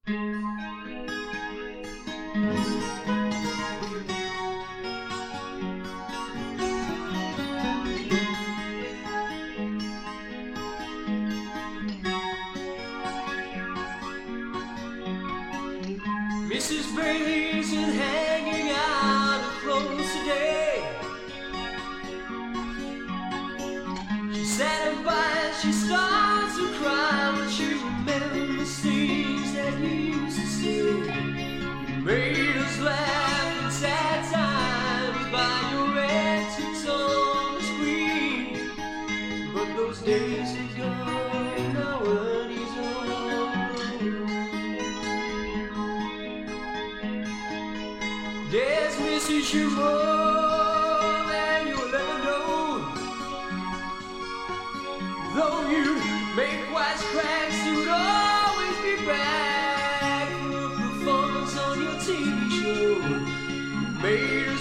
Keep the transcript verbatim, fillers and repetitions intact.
Missus Bailey isn't hanging out her clothes today. She sat and by and she starts to cry when she remembers things that you used to say. You made us laugh in sad times by your antics on the screen. But those days are gone, now Ernie's all alone. There's misses you more than you'll ever know. Though you make wisecracks, you'd always be back for a performance on your T V show. You made